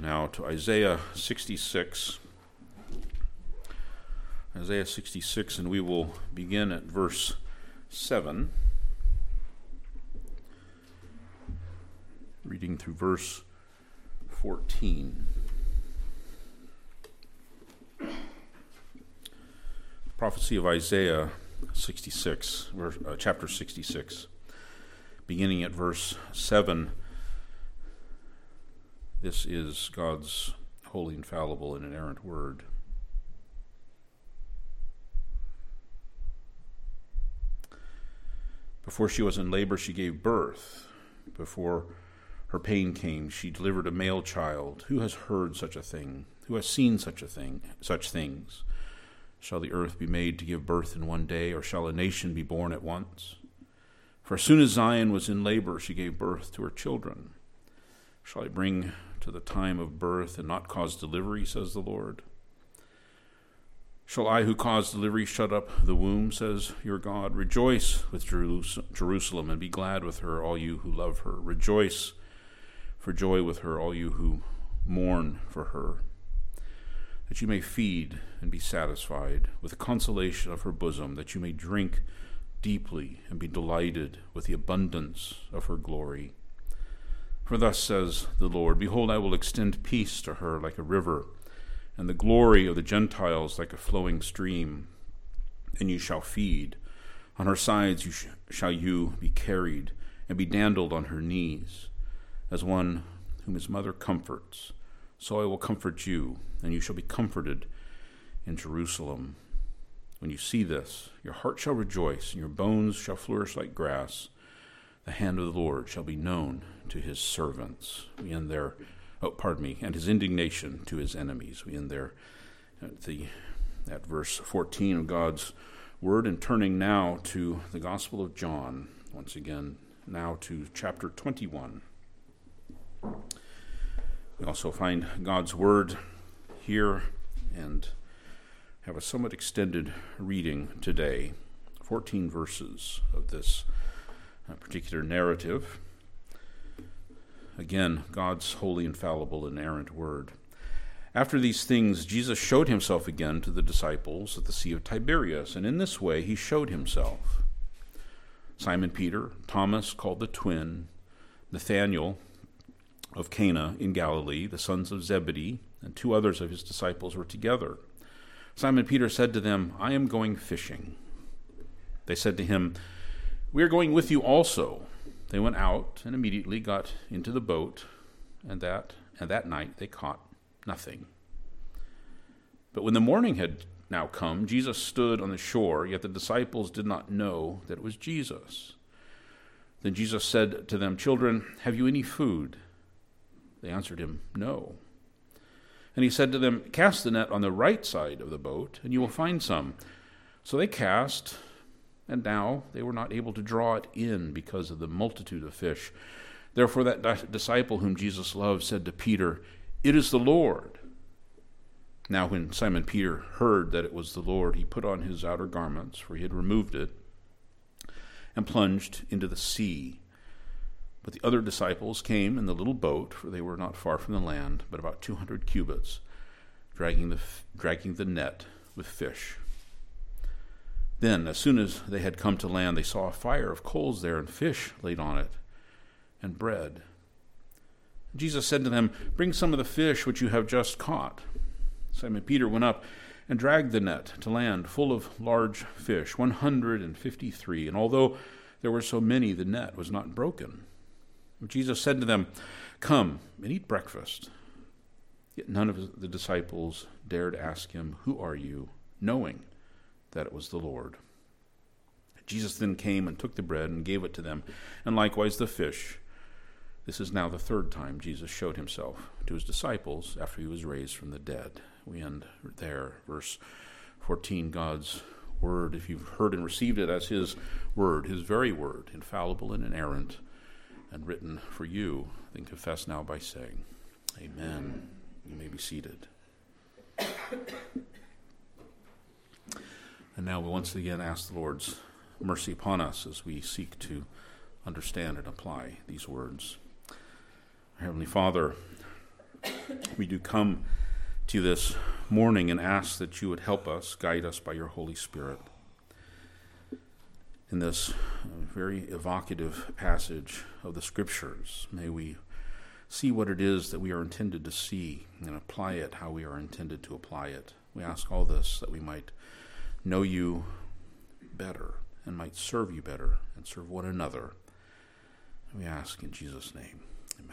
now to Isaiah 66. Isaiah 66, and we will begin at verse 7, reading through verse 14. Prophecy of Isaiah 66, chapter 66, beginning at verse 7. This is God's holy, infallible, and inerrant word. Before she was in labor, she gave birth. Before her pain came, she delivered a male child. Who has heard such a thing? Who has seen such things? Shall the earth be made to give birth in one day, or shall a nation be born at once? For as soon as Zion was in labor, she gave birth to her children. Shall I bring to the time of birth and not cause delivery, says the Lord? Shall I who cause delivery shut up the womb, says your God? Rejoice with Jerusalem and be glad with her, all you who love her. Rejoice for joy with her, all you who mourn for her, that you may feed and be satisfied with the consolation of her bosom, that you may drink deeply and be delighted with the abundance of her glory. For thus says the Lord, behold, I will extend peace to her like a river, and the glory of the Gentiles like a flowing stream. And you shall feed. On her sides shall you be carried, and be dandled on her knees, as one whom his mother comforts. So I will comfort you, and you shall be comforted in Jerusalem. When you see this, your heart shall rejoice, and your bones shall flourish like grass. The hand of the Lord shall be known to his servants. We end there. And his indignation to his enemies. We end there at verse 14 of God's word, and turning now to the Gospel of John, once again, now to chapter 21. We also find God's word here and have a somewhat extended reading today, 14 verses of this particular narrative. Again, God's holy, infallible, inerrant word. After these things, Jesus showed himself again to the disciples at the Sea of Tiberias, and in this way he showed himself. Simon Peter, Thomas called the twin, Nathanael of Cana in Galilee, the sons of Zebedee, and two others of his disciples were together. Simon Peter said to them, I am going fishing. They said to him, we are going with you also. They went out and immediately got into the boat, and that night they caught nothing. But when the morning had now come, Jesus stood on the shore, yet the disciples did not know that it was Jesus. Then Jesus said to them, children, have you any food? They answered him, no. And he said to them, cast the net on the right side of the boat, and you will find some. So they cast, and now they were not able to draw it in because of the multitude of fish. Therefore that disciple whom Jesus loved said to Peter, it is the Lord. Now when Simon Peter heard that it was the Lord, he put on his outer garments, for he had removed it, and plunged into the sea. But the other disciples came in the little boat, for they were not far from the land, but about 200 cubits, dragging the net with fish. Then, as soon as they had come to land, they saw a fire of coals there, and fish laid on it, and bread. Jesus said to them, bring some of the fish which you have just caught. Simon Peter went up and dragged the net to land, full of large fish, 153. And although there were so many, the net was not broken. Jesus said to them, come and eat breakfast. Yet none of the disciples dared ask him, who are you? Knowing that it was the Lord. Jesus then came and took the bread and gave it to them, and likewise the fish. This is now the third time Jesus showed himself to his disciples after he was raised from the dead. We end there, verse 14, God's word. If you've heard and received it as his word, his very word, infallible and inerrant, and written for you, then confess now by saying, amen. You may be seated. And now we once again ask the Lord's mercy upon us as we seek to understand and apply these words. Our Heavenly Father, we do come to you this morning and ask that you would help us, guide us by your Holy Spirit. In this very evocative passage of the Scriptures, may we see what it is that we are intended to see and apply it how we are intended to apply it. We ask all this that we might know you better and might serve you better and serve one another. We ask in Jesus' name. Amen.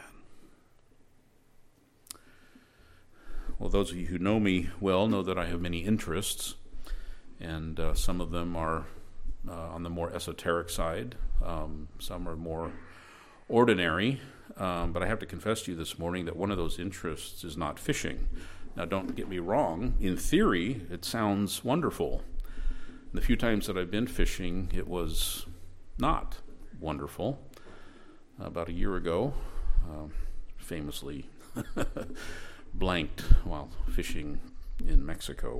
Well, those of you who know me well know that I have many interests, and some of them are on the more esoteric side. Some are more ordinary, but I have to confess to you this morning that one of those interests is not fishing. Now, don't get me wrong. In theory, it sounds wonderful. The few times that I've been fishing, it was not wonderful. About a year ago, famously blanked while fishing in Mexico.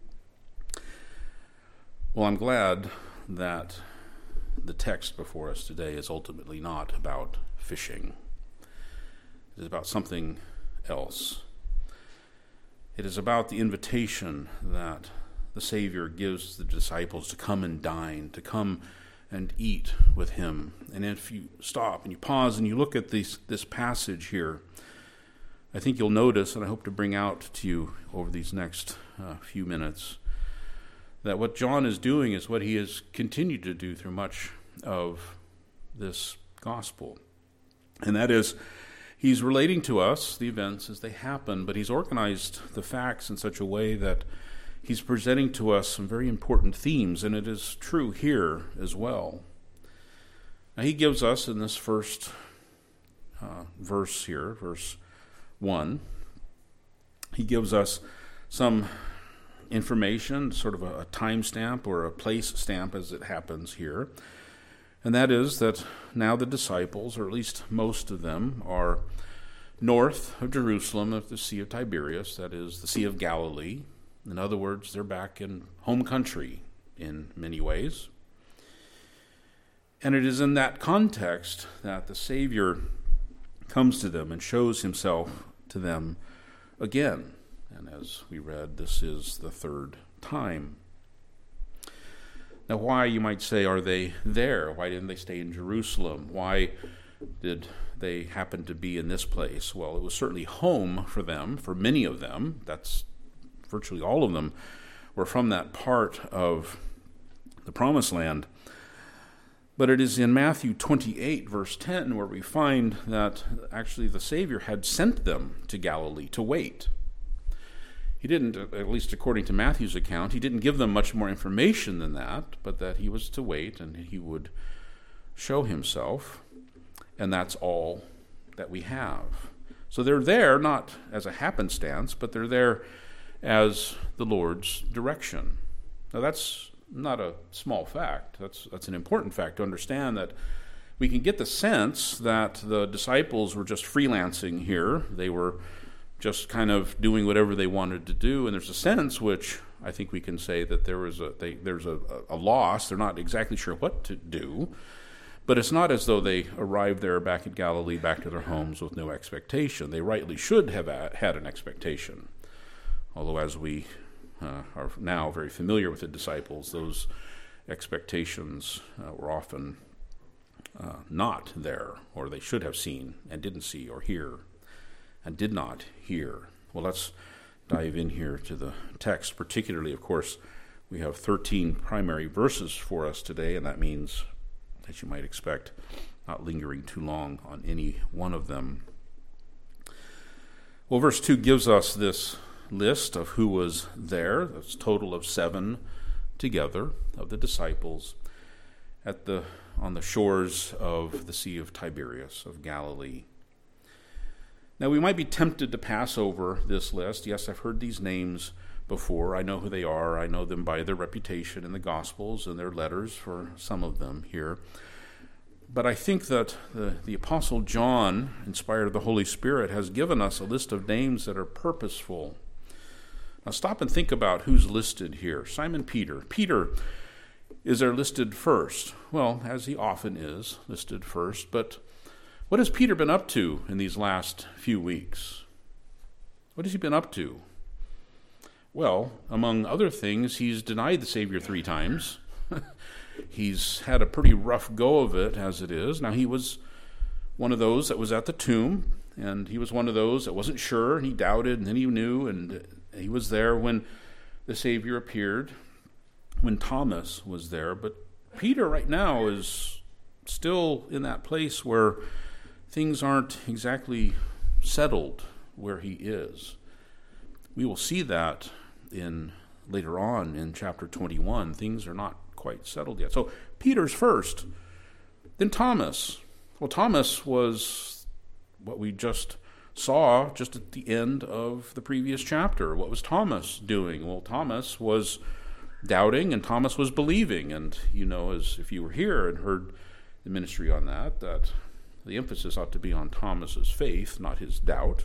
Well, I'm glad that the text before us today is ultimately not about fishing. It is about something else. It is about the invitation that the Savior gives the disciples to come and dine, to come and eat with him. And if you stop and you pause and you look at this passage here, I think you'll notice, and I hope to bring out to you over these next few minutes, that what John is doing is what he has continued to do through much of this gospel. And that is, he's relating to us the events as they happen, but he's organized the facts in such a way that he's presenting to us some very important themes, and it is true here as well. Now, he gives us in this first verse here, verse 1, he gives us some information, sort of a time stamp or a place stamp as it happens here. And that is that now the disciples, or at least most of them, are north of Jerusalem at the Sea of Tiberias, that is the Sea of Galilee. In other words, they're back in home country in many ways. And it is in that context that the Savior comes to them and shows himself to them again. And as we read, this is the third time. Now, why, you might say, are they there? Why didn't they stay in Jerusalem? Why did they happen to be in this place? Well, it was certainly home for them, for many of them. That's virtually all of them were from that part of the Promised Land. But it is in Matthew 28, verse 10, where we find that actually the Savior had sent them to Galilee to wait. He didn't, at least according to Matthew's account, he didn't give them much more information than that, but that he was to wait and he would show himself, and that's all that we have. So they're there not as a happenstance, but they're there as the Lord's direction. Now that's not a small fact. That's an important fact to understand, that we can get the sense that the disciples were just freelancing here. They were just kind of doing whatever they wanted to do, and there's a sense which I think we can say that there's a loss. They're not exactly sure what to do, but it's not as though they arrived there back in Galilee, back to their homes with no expectation. They rightly should have had an expectation. Although, as we are now very familiar with the disciples, those expectations were often not there, or they should have seen and didn't see, or hear and did not hear. Well, let's dive in here to the text. Particularly, of course, we have 13 primary verses for us today, and that means, as you might expect, not lingering too long on any one of them. Well, verse 2 gives us this list of who was there. That's a total of 7 together of the disciples on the shores of the Sea of Tiberias, of Galilee. Now, we might be tempted to pass over this list. Yes, I've heard these names before. I know who they are. I know them by their reputation in the Gospels and their letters for some of them here. But I think that the Apostle John, inspired of the Holy Spirit, has given us a list of names that are purposeful. Now stop and think about who's listed here. Simon Peter. Peter is there listed first. Well, as he often is listed first. But what has Peter been up to in these last few weeks? What has he been up to? Well, among other things, he's denied the Savior 3 times. He's had a pretty rough go of it as it is. Now, he was one of those that was at the tomb, and he was one of those that wasn't sure, and he doubted, and then he knew, and he was there when the Savior appeared, when Thomas was there. But Peter right now is still in that place where things aren't exactly settled where he is. We will see that later on in chapter 21. Things are not quite settled yet. So Peter's first, then Thomas. Well, Thomas was what we just saw just at the end of the previous chapter. What was Thomas doing? Well, Thomas was doubting and Thomas was believing. And you know, as if you were here and heard the ministry on that the emphasis ought to be on Thomas's faith, not his doubt.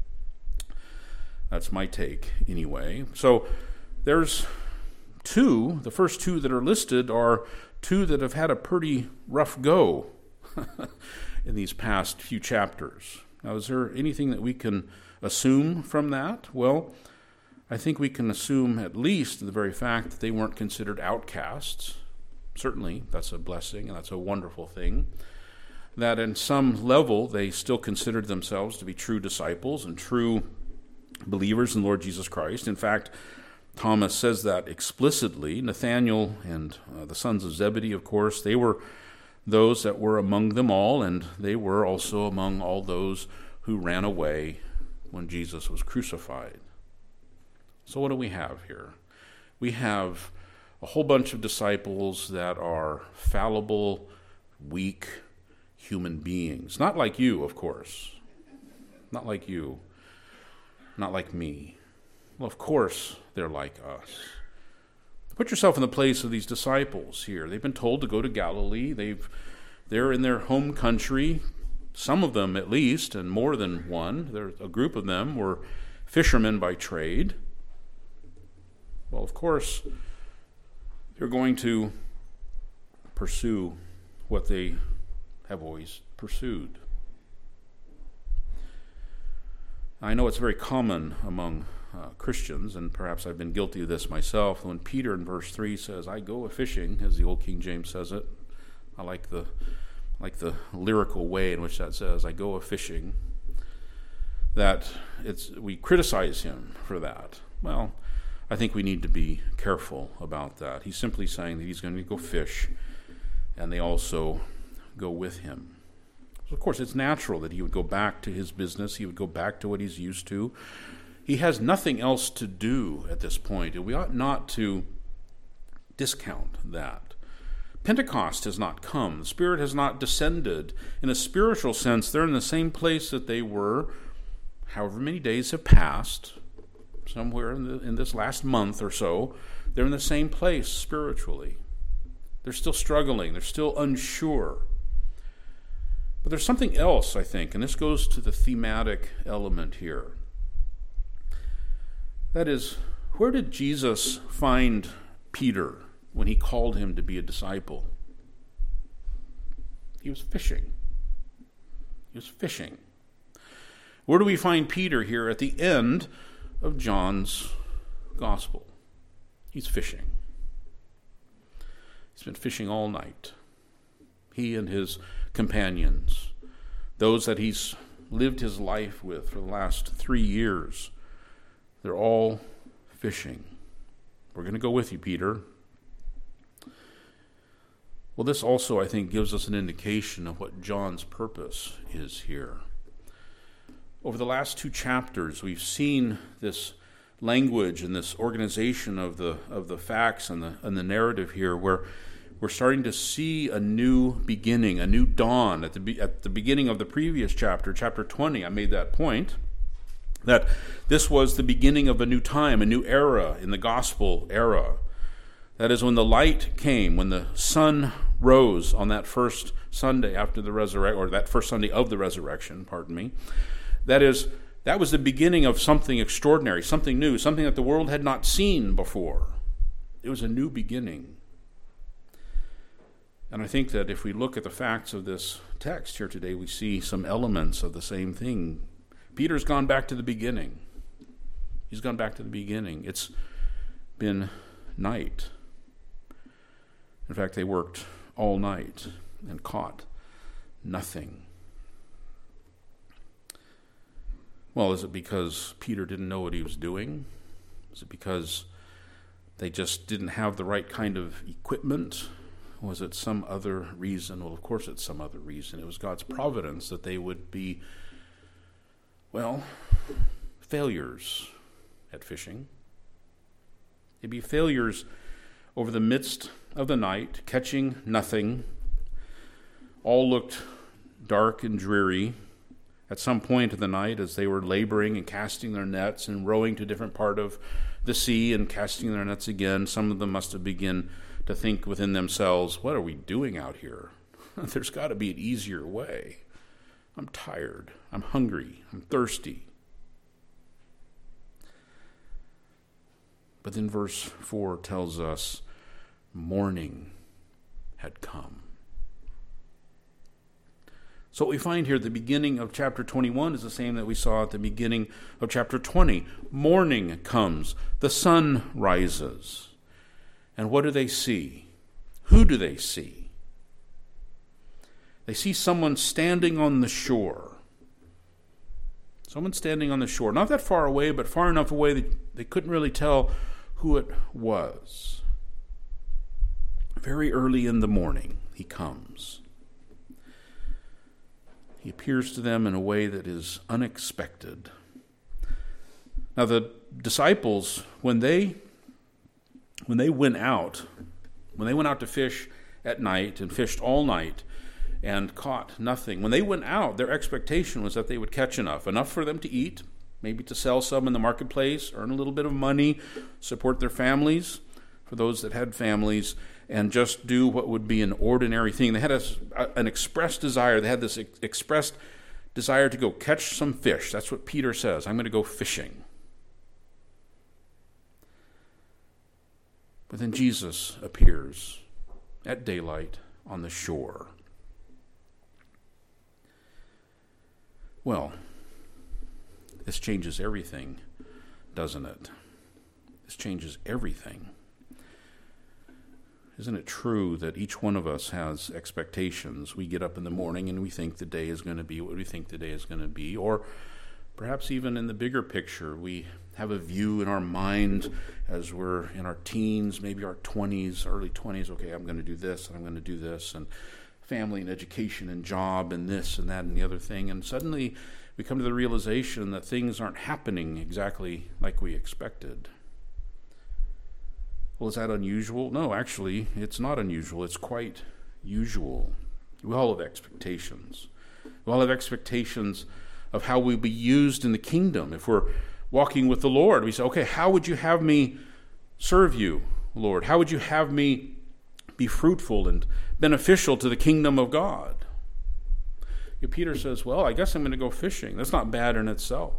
That's my take anyway. So there's two. The first two that are listed are two that have had a pretty rough go in these past few chapters. Now, is there anything that we can assume from that? Well, I think we can assume at least the very fact that they weren't considered outcasts. Certainly, that's a blessing and that's a wonderful thing. That in some level they still considered themselves to be true disciples and true believers in Lord Jesus Christ. In fact, Thomas says that explicitly. Nathanael and the sons of Zebedee, of course, they were those that were among them all, and they were also among all those who ran away when Jesus was crucified. So what do we have here? We have a whole bunch of disciples that are fallible, weak human beings. Not like you, of course. Not like you. Not like me. Well, of course they're like us. Put yourself in the place of these disciples here. They've been told to go to Galilee. They're in their home country, some of them at least, and more than one. A group of them were fishermen by trade. Well, of course, they're going to pursue what they have always pursued. I know it's very common among Christians, and perhaps I've been guilty of this myself, when Peter in verse 3 says, I go a-fishing, as the old King James says it. I like the lyrical way in which that says, I go a-fishing, that we criticize him for that. Well, I think we need to be careful about that. He's simply saying that he's going to go fish, and they also go with him. So of course, it's natural that he would go back to his business. He would go back to what he's used to. He has nothing else to do at this point, and we ought not to discount that. Pentecost has not come. The Spirit has not descended. In a spiritual sense, they're in the same place that they were, however many days have passed, somewhere in this last month or so. They're in the same place spiritually. They're still struggling. They're still unsure. But there's something else, I think, and this goes to the thematic element here. That is, where did Jesus find Peter when he called him to be a disciple? He was fishing. He was fishing. Where do we find Peter here at the end of John's gospel? He's fishing. He's been fishing all night. He and his companions, those that he's lived his life with for the last 3 years, they're all fishing. We're going to go with you, Peter. Well, this also, I think, gives us an indication of what John's purpose is here. Over the last 2 chapters, we've seen this language and this organization of the facts and the narrative here, where we're starting to see a new beginning, a new dawn. At the beginning of the previous chapter, chapter 20, I made that point, that this was the beginning of a new time, a new era in the gospel era. That is, when the light came, when the sun rose on that first Sunday after the resurrection, or that first Sunday of the resurrection, that was the beginning of something extraordinary, something new, something that the world had not seen before. It was a new beginning. And I think that if we look at the facts of this text here today, we see some elements of the same thing. Peter's gone back to the beginning. He's gone back to the beginning. It's been night. In fact, they worked all night and caught nothing. Well, is it because Peter didn't know what he was doing? Is it because they just didn't have the right kind of equipment? Was it some other reason? Well, of course it's some other reason. It was God's providence that they would be, failures at fishing. They'd be failures over the midst of the night, catching nothing. All looked dark and dreary. At some point of the night, as they were laboring and casting their nets and rowing to a different part of the sea and casting their nets again, some of them must have begun to think within themselves, what are we doing out here? There's got to be an easier way. I'm tired. I'm hungry. I'm thirsty. But then verse 4 tells us morning had come. So what we find here at the beginning of chapter 21 is the same that we saw at the beginning of chapter 20. Morning comes. The sun rises. And what do they see? Who do they see? They see someone standing on the shore. Someone standing on the shore. Not that far away, but far enough away that they couldn't really tell who it was. Very early in the morning, he comes. He appears to them in a way that is unexpected. Now the disciples, when they went out to fish at night and fished all night and caught nothing, when they went out, their expectation was that they would catch enough for them to eat, maybe to sell some in the marketplace, earn a little bit of money, support their families, for those that had families, and just do what would be an ordinary thing. They had an expressed desire. They had this expressed desire to go catch some fish. That's what Peter says. I'm going to go fishing. But then Jesus appears at daylight on the shore. Well, this changes everything, doesn't it? This changes everything. Isn't it true that each one of us has expectations? We get up in the morning and we think the day is going to be what we think the day is going to be. Or perhaps even in the bigger picture, we have a view in our mind as we're in our teens, maybe our 20s, early 20s. Okay, I'm going to do this and I'm going to do this, and family and education and job and this and that and the other thing. And suddenly we come to the realization that things aren't happening exactly like we expected. Well, is that unusual? No, actually, it's not unusual. It's quite usual. We all have expectations. We all have expectations of how we'll be used in the kingdom. If we're walking with the Lord, we say, okay, how would you have me serve you, Lord? How would you have me be fruitful and beneficial to the kingdom of God? Peter says, well, I guess I'm going to go fishing. That's not bad in itself.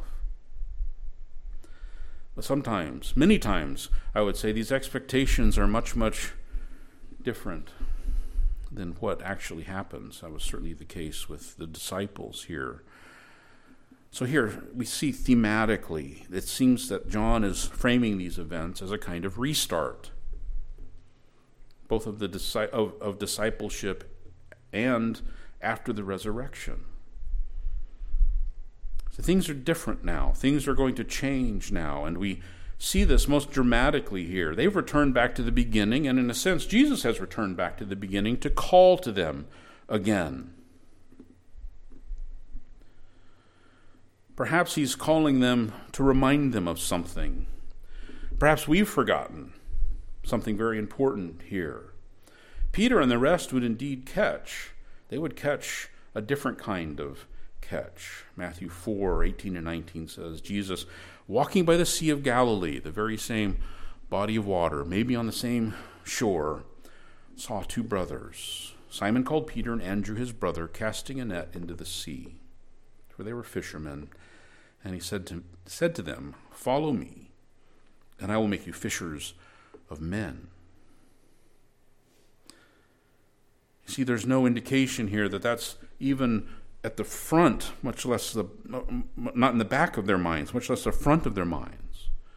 But sometimes, many times, I would say these expectations are much, much different than what actually happens. That was certainly the case with the disciples here. So here we see thematically, it seems that John is framing these events as a kind of restart, both of of discipleship and after the resurrection. So things are different now. Things are going to change now, and we see this most dramatically here. They've returned back to the beginning, and in a sense, Jesus has returned back to the beginning to call to them again. Perhaps he's calling them to remind them of something. Perhaps we've forgotten something very important here. Peter and the rest would indeed catch. They would catch a different kind of catch. Matthew 4:18 and 19 says, Jesus, walking by the Sea of Galilee, the very same body of water, maybe on the same shore, saw two brothers, Simon called Peter and Andrew his brother, casting a net into the sea, for they were fishermen. And he said to them, follow me, and I will make you fishers of men. You see, there's no indication here that that's even at the front, much less not in the back of their minds, much less the front of their minds.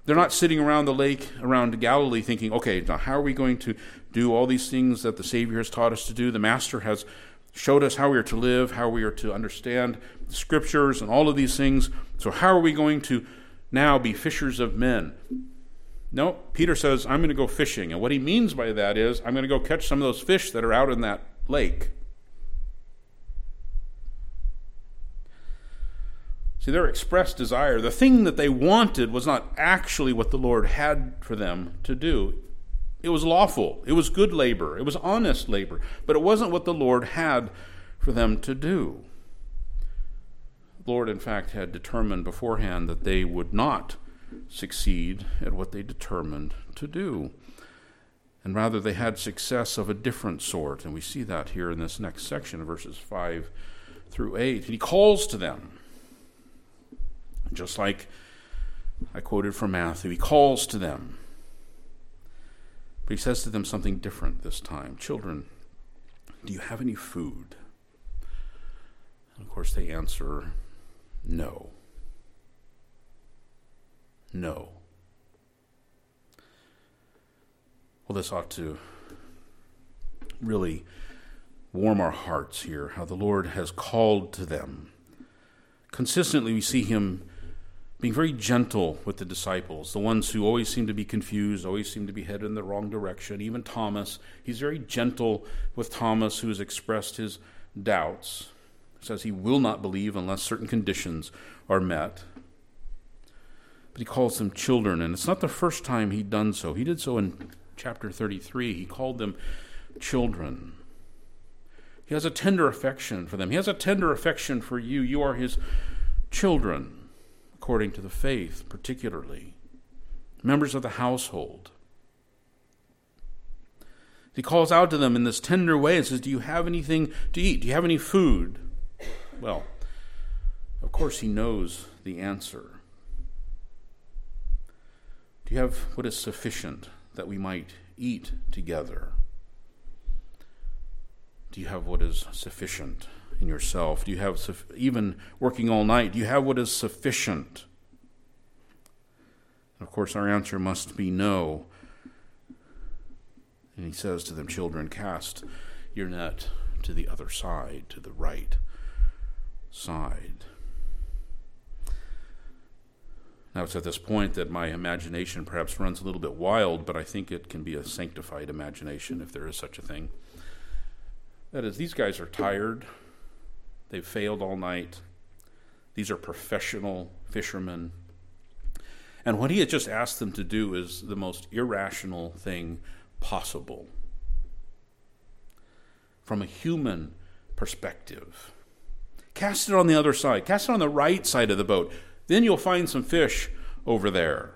They're not sitting around the lake around Galilee thinking, okay, now how are we going to do all these things that the Savior has taught us to do? The Master has showed us how we are to live, how we are to understand the Scriptures and all of these things. So how are we going to now be fishers of men? No, Peter says, I'm going to go fishing. And what he means by that is, I'm going to go catch some of those fish that are out in that lake. See, their expressed desire, the thing that they wanted was not actually what the Lord had for them to do. It was lawful. It was good labor. It was honest labor. But it wasn't what the Lord had for them to do. The Lord, in fact, had determined beforehand that they would not succeed at what they determined to do. And rather, they had success of a different sort. And we see that here in this next section, verses 5 through 8. And he calls to them. Just like I quoted from Matthew, he calls to them. But he says to them something different this time. Children, do you have any food? And of course they answer, no. No. Well, this ought to really warm our hearts here, how the Lord has called to them. Consistently we see him being very gentle with the disciples, the ones who always seem to be confused, always seem to be headed in the wrong direction. Even Thomas, he's very gentle with Thomas, who has expressed his doubts. He says he will not believe unless certain conditions are met. But he calls them children, and it's not the first time he'd done so. He did so in chapter 33. He called them children. He has a tender affection for them. He has a tender affection for you. You are his children, according to the faith, particularly. Members of the household. He calls out to them in this tender way and says, do you have anything to eat? Do you have any food? Well, of course he knows the answer. Do you have what is sufficient that we might eat together? Do you have what is sufficient in yourself? Do you have, even working all night, do you have what is sufficient? And of course, our answer must be no. And he says to them, children, cast your net to the other side, to the right side. Now, it's at this point that my imagination perhaps runs a little bit wild, but I think it can be a sanctified imagination, if there is such a thing. That is, these guys are tired. They've failed all night. These are professional fishermen. And what he had just asked them to do is the most irrational thing possible. From a human perspective. Cast it on the other side. Cast it on the right side of the boat. Then you'll find some fish over there.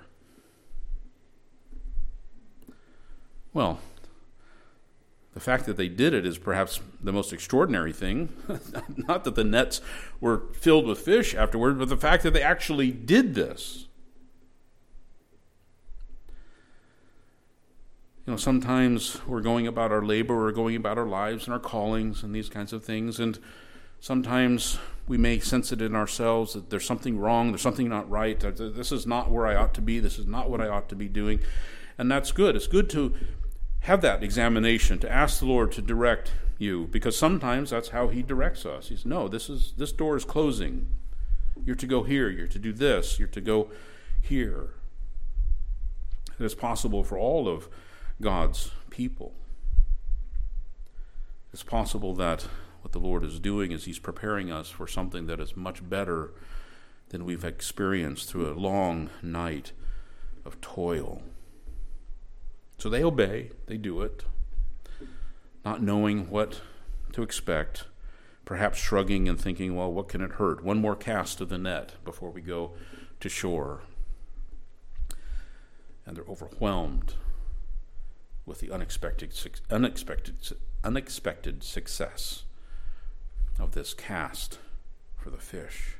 Well, the fact that they did it is perhaps the most extraordinary thing. Not that the nets were filled with fish afterward, but the fact that they actually did this. You know, sometimes we're going about our labor, we're going about our lives and our callings and these kinds of things, and sometimes we may sense it in ourselves that there's something wrong, there's something not right, this is not where I ought to be, this is not what I ought to be doing. And that's good. It's good to have that examination, to ask the Lord to direct you, because sometimes that's how he directs us. He says, no, this door is closing. You're to go here, you're to do this, you're to go here. It is possible for all of God's people. It's possible that what the Lord is doing is he's preparing us for something that is much better than we've experienced through a long night of toil. So they obey, they do it, not knowing what to expect, perhaps shrugging and thinking, well, what can it hurt? One more cast of the net before we go to shore. And they're overwhelmed with the unexpected success of this cast for the fish.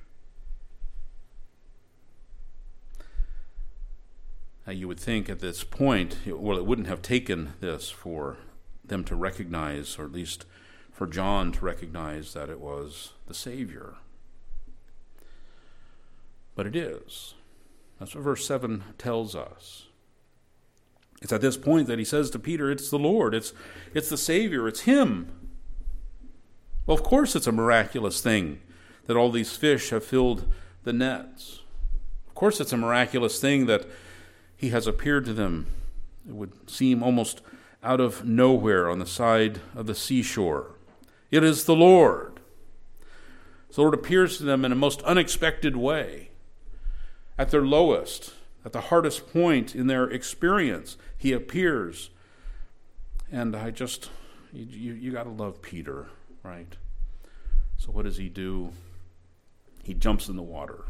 Now, you would think at this point, well, it wouldn't have taken this for them to recognize, or at least for John to recognize, that it was the Savior. But it is. That's what verse 7 tells us. It's at this point that he says to Peter, it's the Lord, it's the Savior, it's him. Well, of course it's a miraculous thing that all these fish have filled the nets. Of course it's a miraculous thing that he has appeared to them. It would seem almost out of nowhere on the side of the seashore. It is the Lord. The Lord appears to them in a most unexpected way. At their lowest, at the hardest point in their experience, he appears. And you got to love Peter, right? So what does he do? He jumps in the water.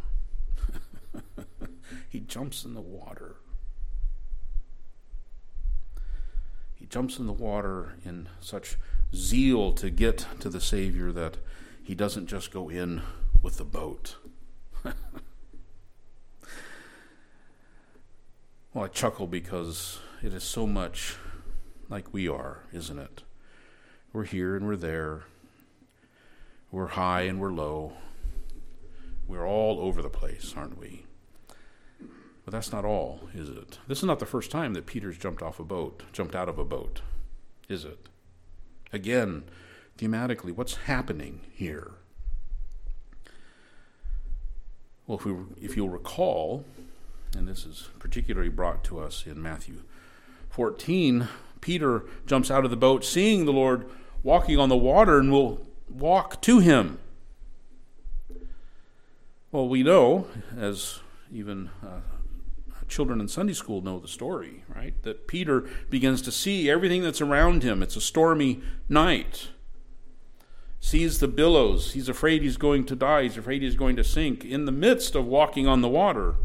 He jumps in the water. He jumps in the water in such zeal to get to the Savior that he doesn't just go in with the boat. Well, I chuckle because it is so much like we are, isn't it? We're here and we're there. We're high and we're low. We're all over the place, aren't we? But that's not all, is it? This is not the first time that Peter's jumped out of a boat, is it? Again, thematically, what's happening here? Well, if you'll recall, and this is particularly brought to us in Matthew 14, Peter jumps out of the boat, seeing the Lord walking on the water, and will walk to him. Well, we know, as even children in Sunday school know the story, right? That Peter begins to see everything that's around him. It's a stormy night. Sees the billows. He's afraid he's going to die. He's afraid he's going to sink in the midst of walking on the water.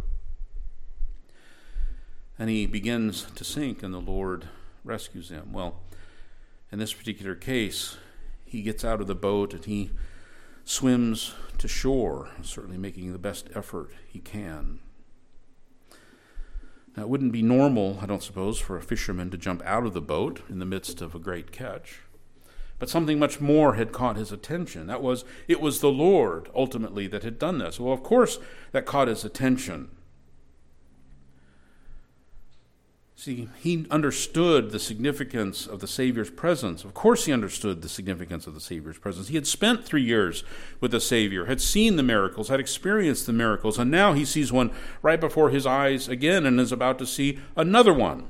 And he begins to sink, and the Lord rescues him. Well, in this particular case, he gets out of the boat and he swims to shore, certainly making the best effort he can. Now, it wouldn't be normal, I don't suppose, for a fisherman to jump out of the boat in the midst of a great catch. But something much more had caught his attention. It was the Lord, ultimately, that had done this. Well, of course, that caught his attention. See, he understood the significance of the Savior's presence. Of course he understood the significance of the Savior's presence. He had spent 3 years with the Savior, had seen the miracles, had experienced the miracles, and now he sees one right before his eyes again and is about to see another one.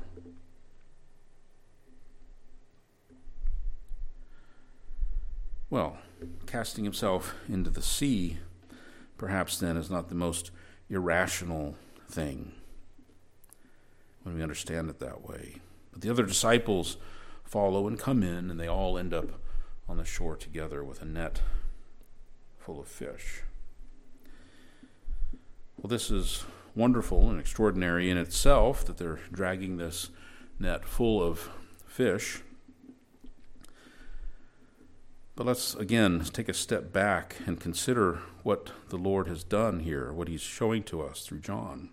Well, casting himself into the sea, perhaps then, is not the most irrational thing when we understand it that way. But the other disciples follow and come in, and they all end up on the shore together with a net full of fish. Well, this is wonderful and extraordinary in itself, that they're dragging this net full of fish. But let's again take a step back and consider what the Lord has done here, what he's showing to us through John.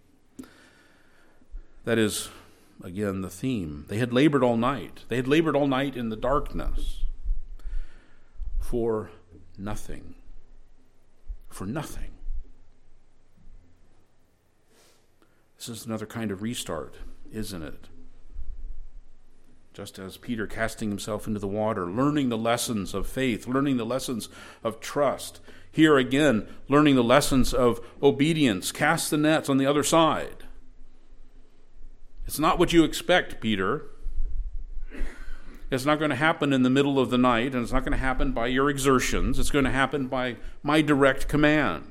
That is, again, the theme. They had labored all night. They had labored all night in the darkness for nothing. For nothing. This is another kind of restart, isn't it? Just as Peter casting himself into the water, learning the lessons of faith, learning the lessons of trust. Here again, learning the lessons of obedience. Cast the nets on the other side. It's not what you expect, Peter. It's not going to happen in the middle of the night, and it's not going to happen by your exertions. It's going to happen by my direct command.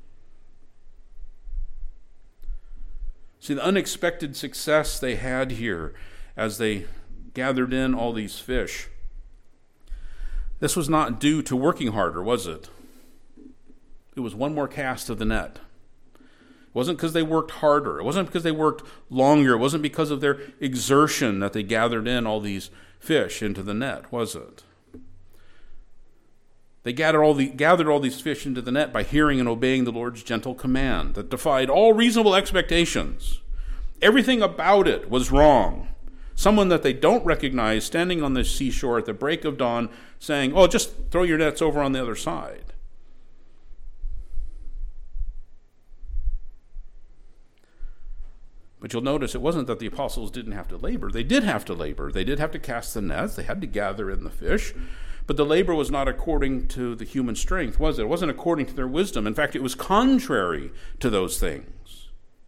See, the unexpected success they had here as they gathered in all these fish, this was not due to working harder, was it? It was one more cast of the net. It wasn't because they worked harder. It wasn't because they worked longer. It wasn't because of their exertion that they gathered in all these fish into the net, was it? They gathered all these fish into the net by hearing and obeying the Lord's gentle command that defied all reasonable expectations. Everything about it was wrong. Someone that they don't recognize standing on the seashore at the break of dawn saying, "Oh, just throw your nets over on the other side." But you'll notice it wasn't that the apostles didn't have to labor. They did have to labor. They did have to cast the nets. They had to gather in the fish. But the labor was not according to the human strength, was it? It wasn't according to their wisdom. In fact, it was contrary to those things.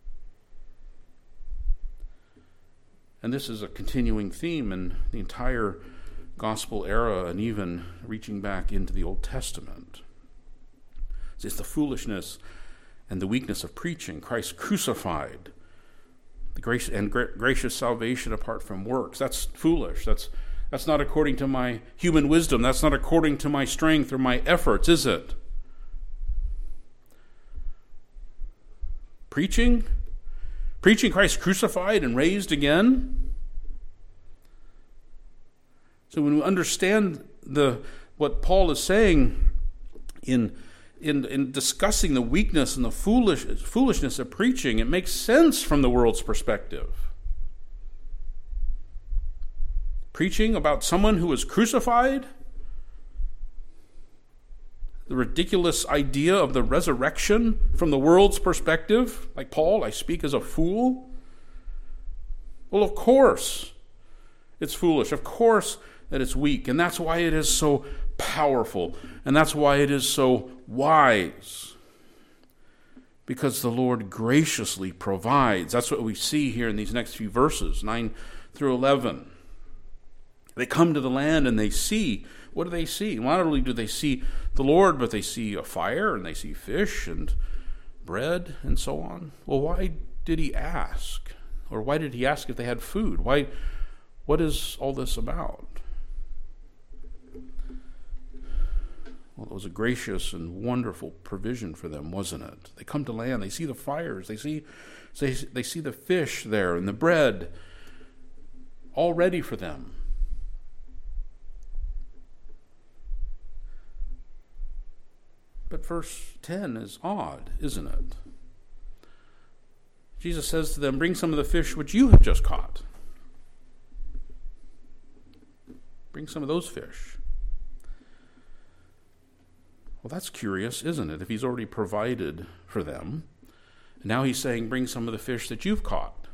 And this is a continuing theme in the entire gospel era and even reaching back into the Old Testament. It's the foolishness and the weakness of preaching. Christ crucified. The grace and gracious salvation apart from works. That's foolish. That's not according to my human wisdom. That's not according to my strength or my efforts, is it? Preaching Christ crucified and raised again. So when we understand what Paul is saying in discussing the weakness and the foolishness of preaching, it makes sense from the world's perspective. Preaching about someone who was crucified, the ridiculous idea of the resurrection from the world's perspective, like Paul, I speak as a fool. Well, of course it's foolish. Of course that it's weak, and that's why it is so powerful, and that's why it is so wise, because the Lord graciously provides. That's what we see here in these next few verses, 9 through 11. They come to the land and they see. What do they see? Not only do they see the Lord, but they see a fire and they see fish and bread and so on. Well, why did he ask? Or why did he ask if they had food? What is all this about? Well, it was a gracious and wonderful provision for them, wasn't it? They come to land, they see the fires, they see the fish there and the bread, all ready for them. But verse 10 is odd, isn't it? Jesus says to them, "Bring some of the fish which you have just caught." Bring some of those fish. Well, that's curious, isn't it? If he's already provided for them, and now he's saying, bring some of the fish that you've caught.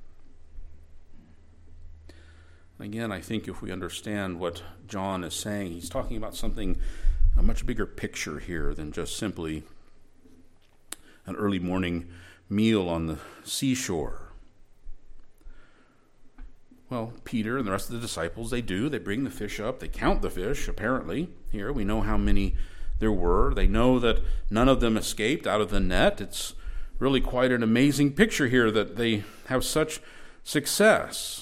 Again, I think if we understand what John is saying, he's talking about something, a much bigger picture here than just simply an early morning meal on the seashore. Well, Peter and the rest of the disciples, they bring the fish up, they count the fish, apparently. Here, we know how many there were. They know that none of them escaped out of the net. It's really quite an amazing picture here that they have such success.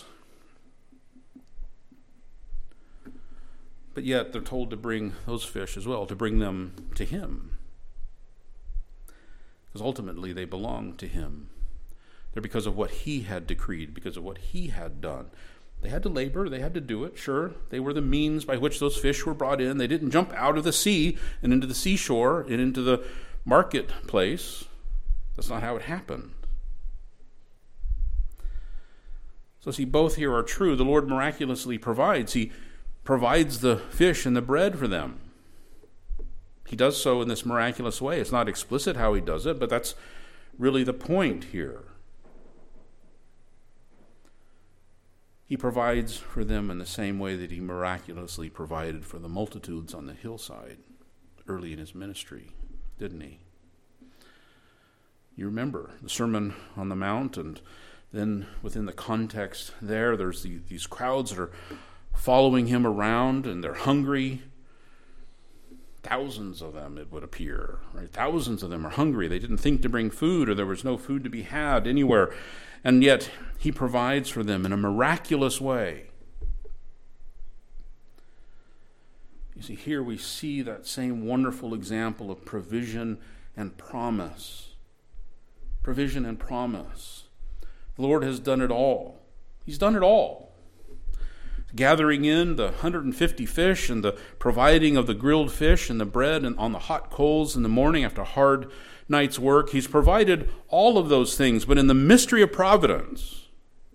But yet they're told to bring those fish as well, to bring them to him. Because ultimately they belong to him. They're because of what he had decreed, because of what he had done. They had to labor, they had to do it, sure. They were the means by which those fish were brought in. They didn't jump out of the sea and into the seashore and into the marketplace. That's not how it happened. So see, both here are true. The Lord miraculously provides. He provides the fish and the bread for them. He does so in this miraculous way. It's not explicit how he does it, but that's really the point here. He provides for them in the same way that he miraculously provided for the multitudes on the hillside early in his ministry, didn't he? You remember the Sermon on the Mount, and then within the context there's these crowds that are following him around, and they're hungry. Thousands of them, it would appear. Right? Thousands of them are hungry. They didn't think to bring food, or there was no food to be had anywhere. And yet he provides for them in a miraculous way. You see, here we see that same wonderful example of provision and promise. Provision and promise. The Lord has done it all. He's done it all. Gathering in the 150 fish and the providing of the grilled fish and the bread and on the hot coals in the morning after a hard night's work. He's provided all of those things, but in the mystery of providence,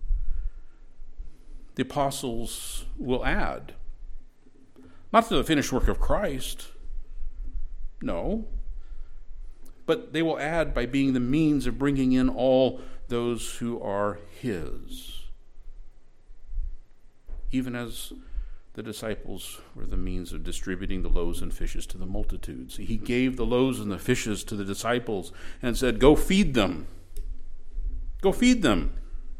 the apostles will add. Not to the finished work of Christ, no, but they will add by being the means of bringing in all those who are his, even as the disciples were the means of distributing the loaves and fishes to the multitudes. He gave the loaves and the fishes to the disciples and said, "Go feed them. Go feed them."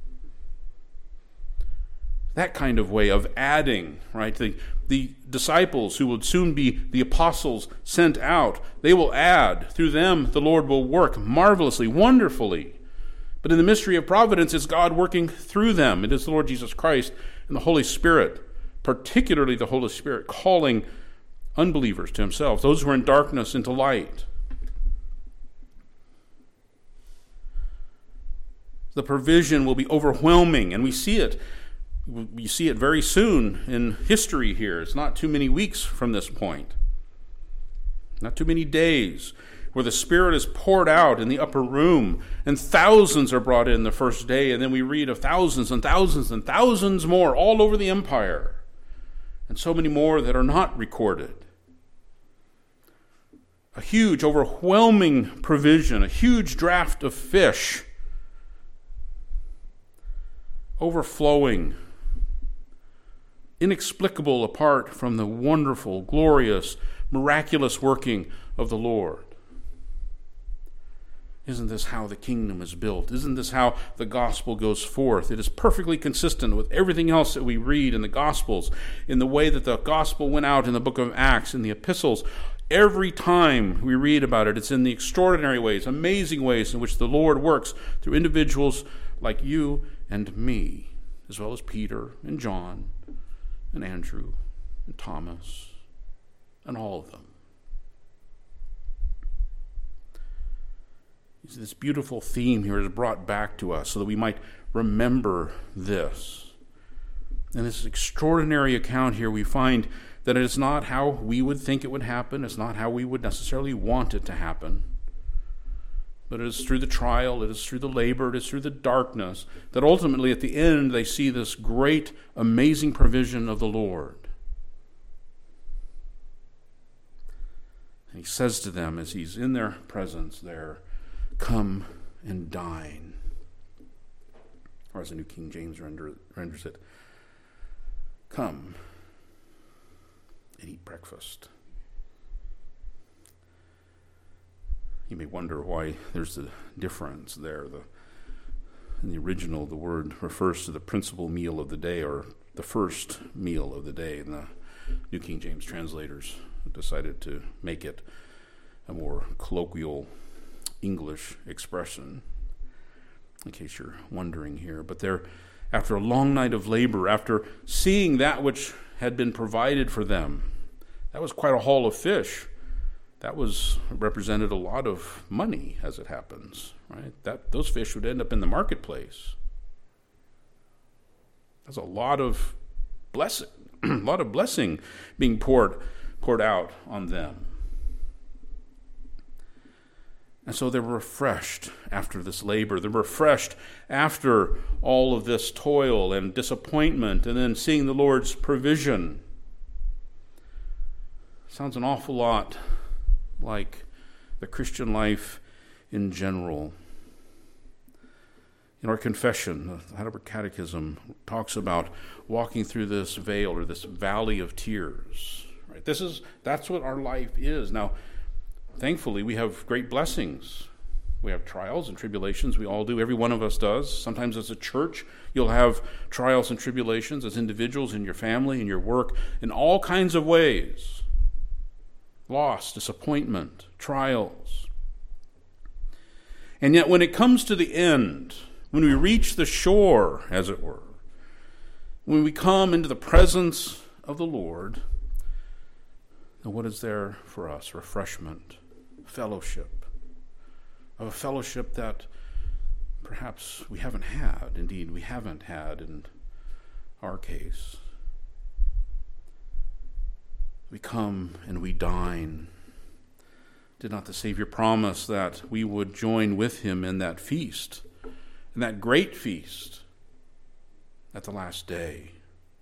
That kind of way of adding, right? The disciples who would soon be the apostles sent out, they will add. Through them, the Lord will work marvelously, wonderfully. But in the mystery of providence, it's God working through them. It is the Lord Jesus Christ and the Holy Spirit, particularly the Holy Spirit, calling unbelievers to himself, those who are in darkness into light. The provision will be overwhelming, and we see it. We see it very soon in history here. It's not too many weeks from this point. Not too many days where the Spirit is poured out in the upper room and thousands are brought in the first day, and then we read of thousands and thousands and thousands more all over the empire, and so many more that are not recorded. A huge, overwhelming provision, a huge draft of fish, overflowing, inexplicable apart from the wonderful, glorious, miraculous working of the Lord. Isn't this how the kingdom is built? Isn't this how the gospel goes forth? It is perfectly consistent with everything else that we read in the gospels, in the way that the gospel went out in the book of Acts, in the epistles. Every time we read about it, it's in the extraordinary ways, amazing ways in which the Lord works through individuals like you and me, as well as Peter and John and Andrew and Thomas and all of them. This beautiful theme here is brought back to us so that we might remember this. In this extraordinary account here, we find that it is not how we would think it would happen. It's not how we would necessarily want it to happen. But it is through the trial, it is through the labor, it is through the darkness, that ultimately at the end they see this great, amazing provision of the Lord. And he says to them as he's in their presence there, "Come and dine." Or as the New King James renders it, "Come and eat breakfast." You may wonder why there's a difference there. In the original, the word refers to the principal meal of the day, or the first meal of the day. And the New King James translators decided to make it a more colloquial English expression, in case you're wondering here. But there, after a long night of labor, after seeing that which had been provided for them, that was quite a haul of fish. That represented a lot of money, as it happens, right? Those fish would end up in the marketplace. That's a lot of blessing, being poured out on them. And so they're refreshed after this labor. They're refreshed after all of this toil and disappointment, and then seeing the Lord's provision. Sounds an awful lot like the Christian life in general. In our confession, the Heidelberg Catechism talks about walking through this vale or this valley of tears. Right? That's what our life is. Now, thankfully, we have great blessings. We have trials and tribulations. We all do. Every one of us does. Sometimes as a church, you'll have trials and tribulations as individuals in your family, in your work, in all kinds of ways. Loss, disappointment, trials. And yet when it comes to the end, when we reach the shore, as it were, when we come into the presence of the Lord, then what is there for us? Refreshment, fellowship, of a fellowship that perhaps we haven't had. Indeed, we haven't had in our case. We come and we dine. Did not the Savior promise that we would join with him in that feast, in that great feast at the last day?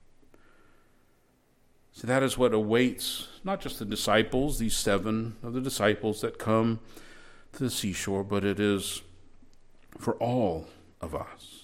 So that is what awaits not just the disciples, these 7 of the disciples that come to the seashore, but it is for all of us.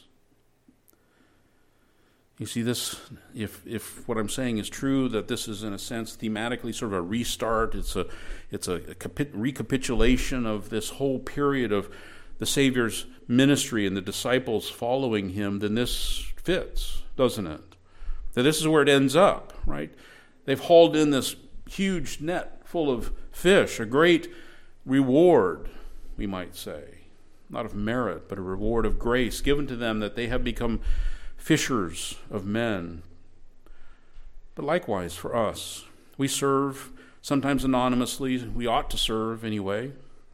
You see, this, if what I'm saying is true, that this is in a sense thematically sort of a restart, it's a recapitulation of this whole period of the Savior's ministry and the disciples following him, then this fits, doesn't it? That this is where it ends up, right? They've hauled in this huge net full of fish, a great reward, we might say. Not of merit, but a reward of grace given to them, that they have become fishers of men. But likewise for us, we serve sometimes anonymously. We ought to serve anyway.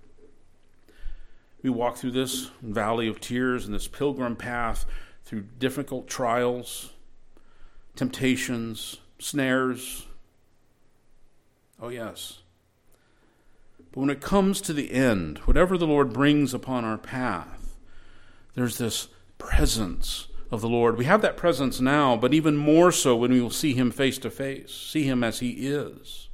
We walk through this valley of tears and this pilgrim path through difficult trials, temptations, snares. Oh yes. But when it comes to the end, whatever the Lord brings upon our path, there's this presence of the Lord. We have that presence now, but even more so when we will see him face to face, see him as he is.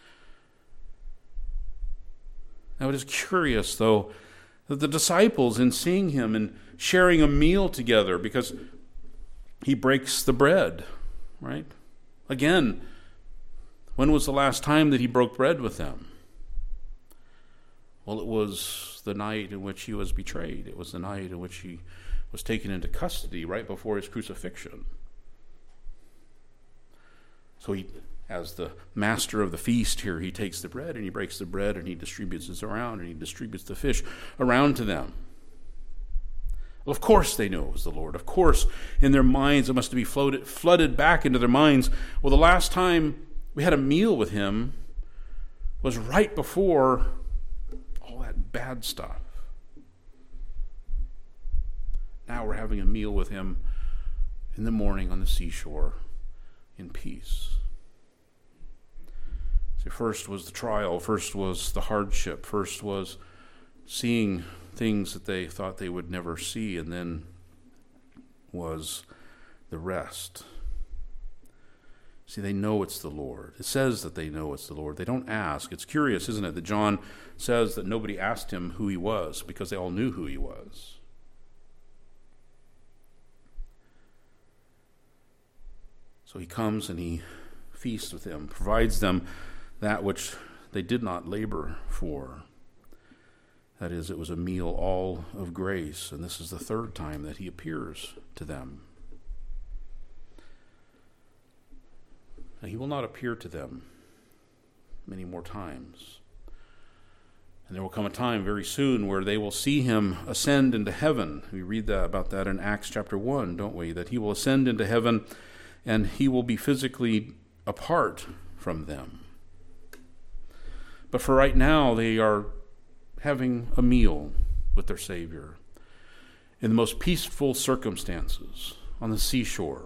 Now it is curious, though, that the disciples, in seeing him and sharing a meal together, because he breaks the bread, right? Again, when was the last time that he broke bread with them? Well, it was the night in which he was betrayed. It was the night in which he was taken into custody right before his crucifixion. So he, as the master of the feast here, he takes the bread and he breaks the bread and he distributes it around and he distributes the fish around to them. Well, of course they knew it was the Lord. Of course, in their minds, it must be flooded back into their minds. Well, the last time we had a meal with him was right before all that bad stuff. Now we're having a meal with him in the morning on the seashore in peace. See, first was the trial, first was the hardship, first was seeing things that they thought they would never see, and then was the rest. See, they know it's the Lord. It says that they know it's the Lord. They don't ask. It's curious, isn't it, that John says that nobody asked him who he was, because they all knew who he was. So he comes and he feasts with them, provides them that which they did not labor for. That is, it was a meal all of grace, and this is the third time that he appears to them. Now, he will not appear to them many more times. And there will come a time very soon where they will see him ascend into heaven. We read about that in Acts chapter 1, don't we? That he will ascend into heaven and he will be physically apart from them. But for right now, they are having a meal with their Savior in the most peaceful circumstances on the seashore.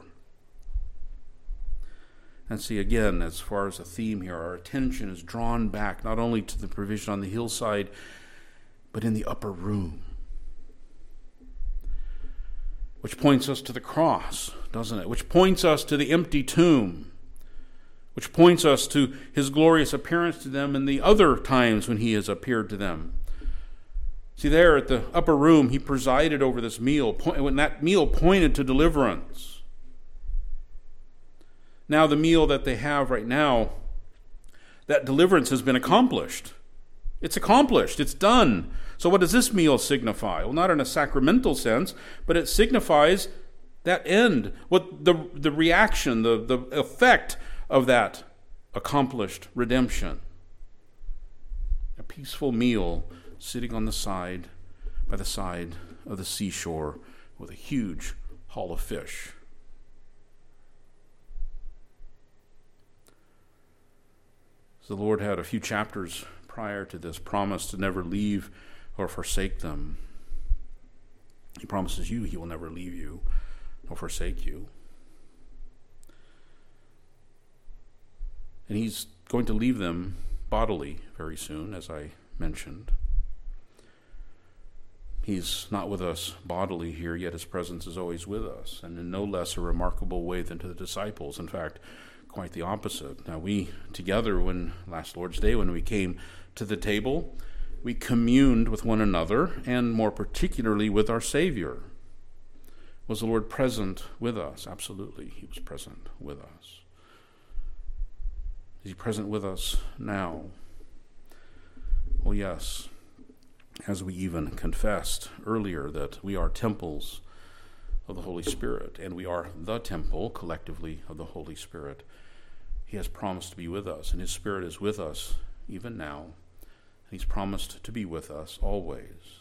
And see, again, as far as a theme here, our attention is drawn back not only to the provision on the hillside, but in the upper room, which points us to the cross, doesn't it? Which points us to the empty tomb, which points us to his glorious appearance to them and the other times when he has appeared to them. See, there at the upper room, he presided over this meal, when that meal pointed to deliverance. Now the meal that they have right now, that deliverance has been accomplished. It's accomplished. It's done. So what does this meal signify? Well, not in a sacramental sense, but it signifies that end, what the reaction, the effect of that accomplished redemption. A peaceful meal sitting on the side, by the side of the seashore with a huge haul of fish. So the Lord had a few chapters prior to this promised to never leave or forsake them. He promises you he will never leave you or forsake you. And he's going to leave them bodily very soon, as I mentioned. He's not with us bodily here, yet his presence is always with us, and in no less a remarkable way than to the disciples. In fact, quite the opposite. Now, we together, last Lord's Day, when we came to the table, we communed with one another, and more particularly with our Savior. Was the Lord present with us? Absolutely, he was present with us. Is he present with us now? Well, yes, as we even confessed earlier that we are temples of the Holy Spirit, and we are the temple collectively of the Holy Spirit. He has promised to be with us, and his Spirit is with us even now, and he's promised to be with us always.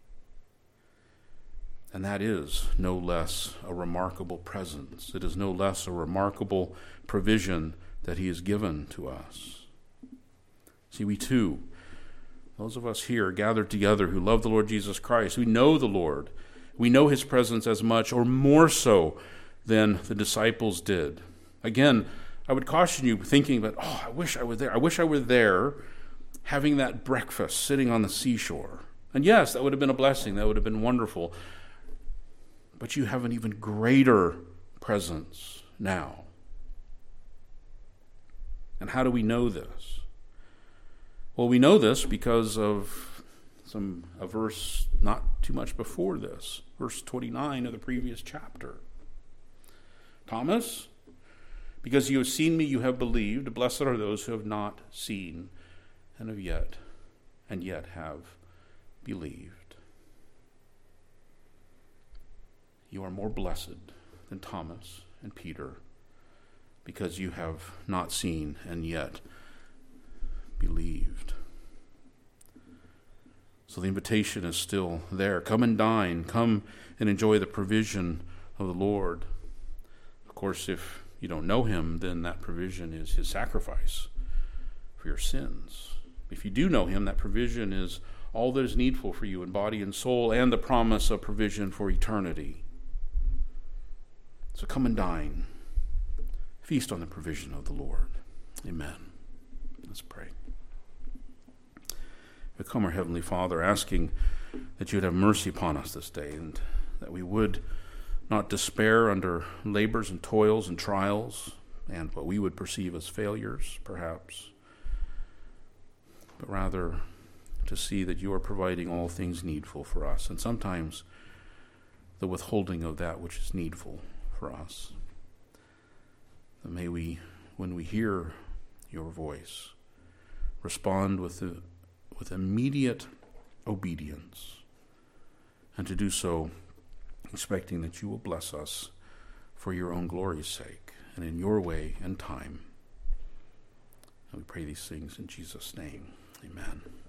And that is no less a remarkable presence. It is no less a remarkable provision that he has given to us. See, we too, those of us here gathered together who love the Lord Jesus Christ, we know the Lord. We know his presence as much or more so than the disciples did. Again, I would caution you thinking that, I wish I were there. I wish I were there having that breakfast sitting on the seashore. And yes, that would have been a blessing. That would have been wonderful. But you have an even greater presence now. And how do we know this? Well, we know this because of a verse not too much before this, verse 29 of the previous chapter. Thomas, because you have seen me, you have believed. Blessed are those who have not seen and yet have believed. You are more blessed than Thomas and Peter because you have not seen and yet believed. So the invitation is still there. Come and dine. Come and enjoy the provision of the Lord. Of course, if you don't know him, then that provision is his sacrifice for your sins. If you do know him, that provision is all that is needful for you in body and soul, and the promise of provision for eternity. So come and dine. Feast on the provision of the Lord. Amen. Let's pray. We come, our Heavenly Father, asking that you would have mercy upon us this day, and that we would not despair under labors and toils and trials and what we would perceive as failures, perhaps, but rather to see that you are providing all things needful for us, and sometimes the withholding of that which is needful for us. And may we, when we hear your voice, respond with immediate obedience, and to do so expecting that you will bless us for your own glory's sake and in your way and time. And we pray these things in Jesus' name. Amen.